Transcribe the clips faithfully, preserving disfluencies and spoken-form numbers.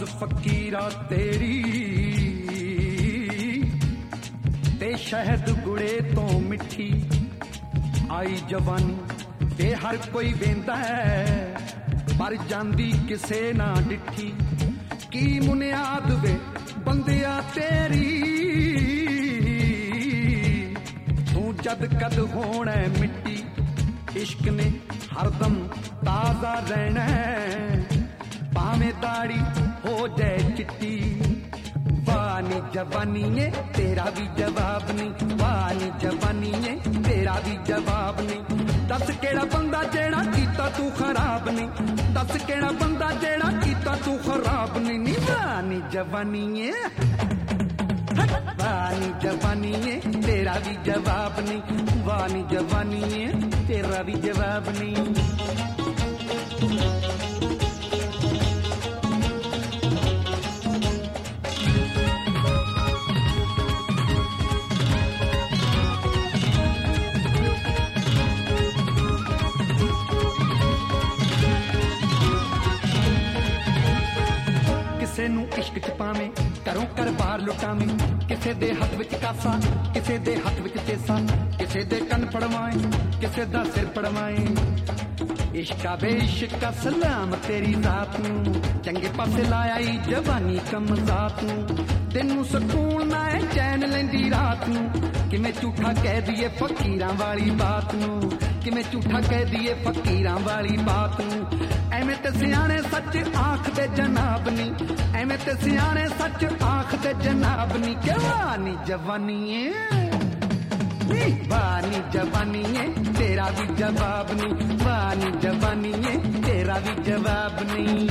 फकीरा तेरी ते शहद गुड़े तो मिठी आई जवानी ते हर कोई वेंदा है पर जांदी किसे ना डिठी की मुनियाद वे बंदिया तेरी तू जद कद होना मिट्टी इश्क ने हरदम ताजा रहना भावे दाड़ी हो जाए चिट्टी वानी जवानी है तेरा भी जवाब नहीं वानी जवानी है तेरा भी जवाब नहीं दस केड़ा बंदा जेड़ा कीता तू खराब नहीं दस केड़ा बंदा जेड़ा कीता तू खराब नहीं नी वानी जवानी है वानी जवानी है तेरा भी जवाब नहीं वानी जवानी है तेरा भी जवाब नहीं किसे नू इश्क च पावे घरों कर बाहर लुटावे किसे दे हथ विच कासा किसे दे हथ विच तेसा किसे दे कन पड़वाए किसे दा सिर पड़वाए इश्का बेइश्का सलाम तेरी जात नू चंगे पासे लाया ई जवानी कम जात नू तेनू सकून ना है चैन लेंदी रात नू किवें झूठा कह दिए फकीरां वाली बात नू किवें झूठा कह दिए फकीरां वाली बात नू एवें ते सियाणे सच आख दे जनाब नी एवें ते सियाणे सच आख दे जनाब नी के वानी जवानी है वानी जवानी है तेरा भी जवाब नहीं वानी जवानी है तेरा भी जवाब नहीं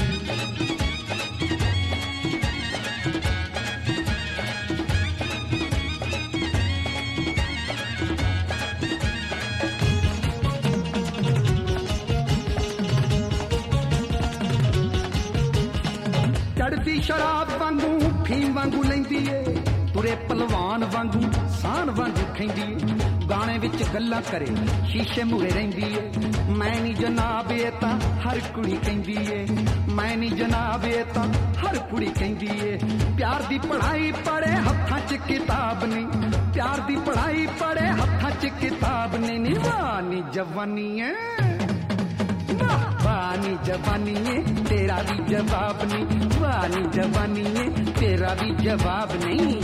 चढ़ती शराब वांगू फीम वांगू लैंदी है तुरे पलवान वांगू सान वांगू खैंदी गाने विच गल्लां करे शीशे मूरे रहिंदी है मैं नी जनाब ये तां हर कुड़ी कहंदी है मैं नी जनाब ये तां हर कुड़ी कहंदी है प्यार दी पढ़ाई पढ़े हत्थां च किताब नहीं प्यार दी पढ़ाई पढ़े हत्थां च किताब नहीं नी वानी जवानी है वानी जवानी है तेरा भी जवाब नहीं वानी जवानी है तेरा भी जवाब नहीं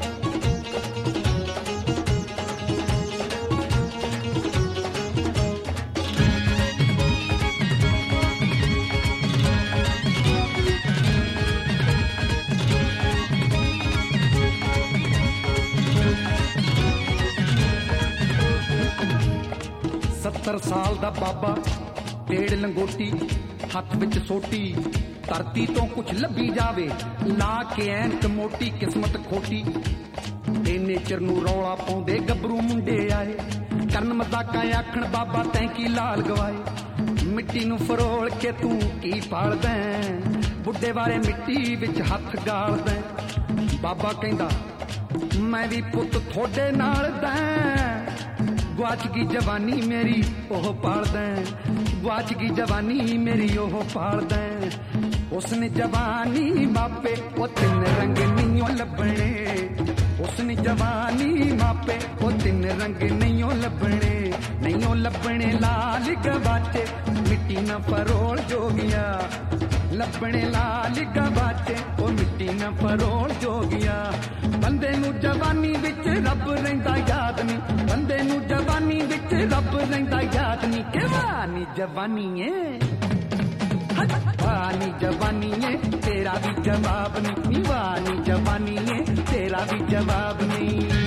सत्तर साल दा बाबा पेड़ लंगोटी हथ विच सोटी धरती तो कुछ लभी जावे ला के ऐनक मोटी किस्मत खोटी इन्ने चिर नू रौला पाउंदे गबरू मुंडे आए करन मजाकां आखण बाबा तैं की लाल गवाए मिट्टी नू फरोल के तू की पालदा बुड्ढे वाले मिट्टी विच हथ गालदा बाबा कहंदा मैं भी पुत थोड़े नाल दा गुआच की जवानी मेरी ओह पाल दें गुआच की जवानी मेरी ओह पाल दें उसने जवानी मापे वो तीन रंग नहीं लभने उसने जवानी मापे वो तीन रंग नहीं लभने नहीं लभने लाल गवाचे मिट्टी न फरोल जोगिया लभने लाल गवाचे वो मिट्टी न फरोल जोगिया बंदे नू जवानी विच रब रहिंदा याद नहीं बंदे नू जवानी विच रब रहिंदा याद नहीं के वानी जवानी है वानी जवानी है तेरा भी जवाब नहीं वानी जवानी है तेरा भी जवाब नहीं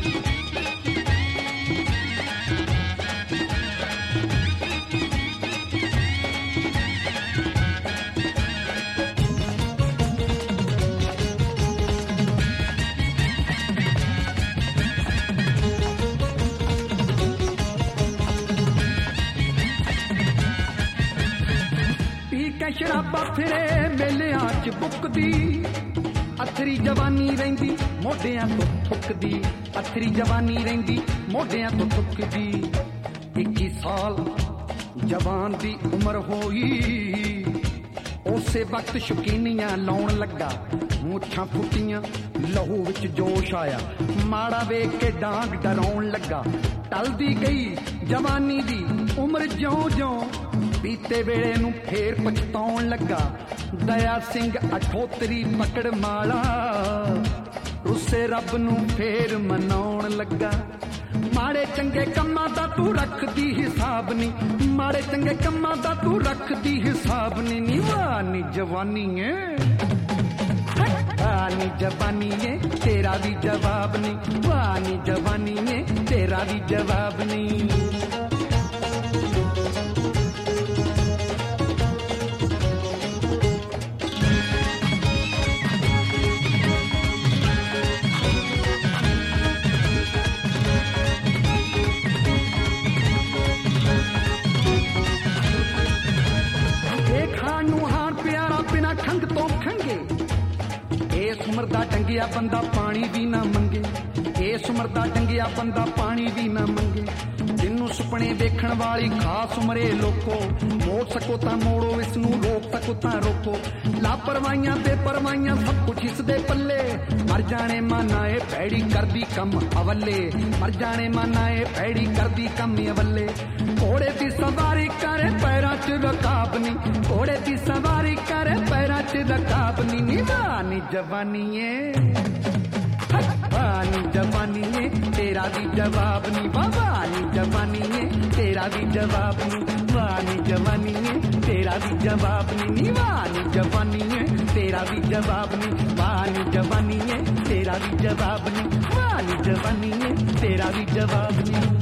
शराबा फिरे मेलियां च बुकदी अथरी जवानी रहिंदी मोढियां तो थुकदी अथरी जवानी रहिंदी मोढियां तो थुकदी इक्की साल जवान दी उम्र होई ओ ਉਸੇ ਵਕਤ ਸ਼ੁਕੀਨੀਆਂ ਲਾਉਣ ਲੱਗਾ, ਮੁੱਛਾਂ ਫੁੱਟੀਆਂ ਲਹੂ ਵਿੱਚ ਜੋਸ਼ ਆਇਆ, ਮਾੜਾ ਵੇਖ ਕੇ ਡਾਂਗ ਡਰਾਉਣ ਲੱਗਾ। ਟਲਦੀ ਗਈ ਜਵਾਨੀ ਦੀ ਉਮਰ ਜਿਉਂ ਜਿਉਂ, ਬੀਤੇ ਵੇਲੇ ਨੂੰ ਫੇਰ ਪਛਤਾਉਣ ਲੱਗਾ। ਦਇਆ ਸਿੰਘ ਅਠੋਤਰੀ ਪਕੜ ਮਾਲਾ, ਰੁੱਸੇ ਰੱਬ ਨੂੰ ਫੇਰ ਮਨਾਉਣ ਲੱਗਾ। ਮਾੜੇ ਚੰਗੇ ਕੰਮਾਂ ਦਾ ਤੂੰ ਰੱਖਦੀ ਹਿਸਾਬ ਨੀ, ਮਾੜੇ ਚੰਗੇ ਕੰਮਾਂ ਦਾ ਤੂੰ ਰੱਖਦੀ ਹਿਸਾਬ ਨੀ। ਨੀ ਵਾਹ ਨੀ ਜਵਾਨੀ ਏ, ਵਾਹ ਨੀ ਜਵਾਨੀ ਏ, ਤੇਰਾ ਵੀ ਜਵਾਬ ਨੀ। ਵਾਹ ਨੀ ਜਵਾਨੀ ਏ, ਤੇਰਾ ਵੀ ਜਵਾਬ ਨੀ। ਖੰਗ ਤੋਂ ਖੰਗੇ ਇਸ ਉਮਰ ਦਾ ਡੰਗਿਆ ਬੰਦਾ ਪਾਣੀ ਵੀ ਨਾ ਮੰਗੇ, ਇਸ ਉਮਰ ਦਾ ਡੰਗਿਆ ਬੰਦਾ ਪਾਣੀ ਵੀ ਨਾ ਮੰਗੇ। ਜਿਹਨੂੰ ਸੁਪਨੇ ਵੇਖਣ ਵਾਲੀ ਖਾਸ ਉਮਰੇ ਲੋਕੋ, ਮੋੜ ਸਕੋ ਤਾਂ ਮੋੜੋ, ਇਸ ਨੂੰ ਰੋਕ ਸਕੋ ਤਾਂ ਰੋਕੋ। ਲਾਪਰਵਾਹੀਆਂ ਤੇ ਪਰਵਾਹੀਆਂ ਸਭ ਕੁਛ ਇਸ ਦੇ ਪੱਲੇ, ਮਰ ਜਾਣੇ ਮਾਨਾ ਏ ਭੈੜੀ ਕਰਦੀ ਕੰਮ ਅਵੱਲੇ, ਮਰ ਜਾਣੇ ਮਾਨਾ ਏ ਭੈੜੀ ਕਰਦੀ ਕੰਮ ਅਵੱਲੇ। ਘੋੜੇ ਦੀ ਸਵਾਰੀ ਕਰੇ ਪੈਰਾਂ 'ਚ ਰਕਾਬ ਨੀ, ਘੋੜੇ ਦੀ ਸਵਾਰੀ ਕਰੇ ਪੈਰਾਂ 'ਚ ਰਕਾਬ ਨੀ। ਨੀ ਵਾਹ ਨੀ ਜਵਾਨੀ ਏ, ਵਾਹ ਨੀ ਜਵਾਨੀ ਏ, ਤੇਰਾ ਵੀ ਜਵਾਬ ਨੀ। ਵਾਹ ਨੀ ਜਵਾਨੀ ਏ, ਤੇਰਾ ਵੀ ਜਵਾਬ ਨੀ। ਵਾਹ ਨੀ ਜਵਾਨੀ ਏ, ਤੇਰਾ ਵੀ ਜਵਾਬ ਨੀ। ਨੀ ਵਾਹ ਨੀ ਜਵਾਨੀ ਏ, ਤੇਰਾ ਵੀ ਜਵਾਬ ਨੀ। ਵਾਹ ਨੀ ਜਵਾਨੀ ਏ, ਤੇਰਾ ਵੀ ਜਵਾਬ ਨੀ। ਵਾਹ ਨੀ ਜਵਾਨੀ ਏ, ਤੇਰਾ ਵੀ ਜਵਾਬ ਨੀ।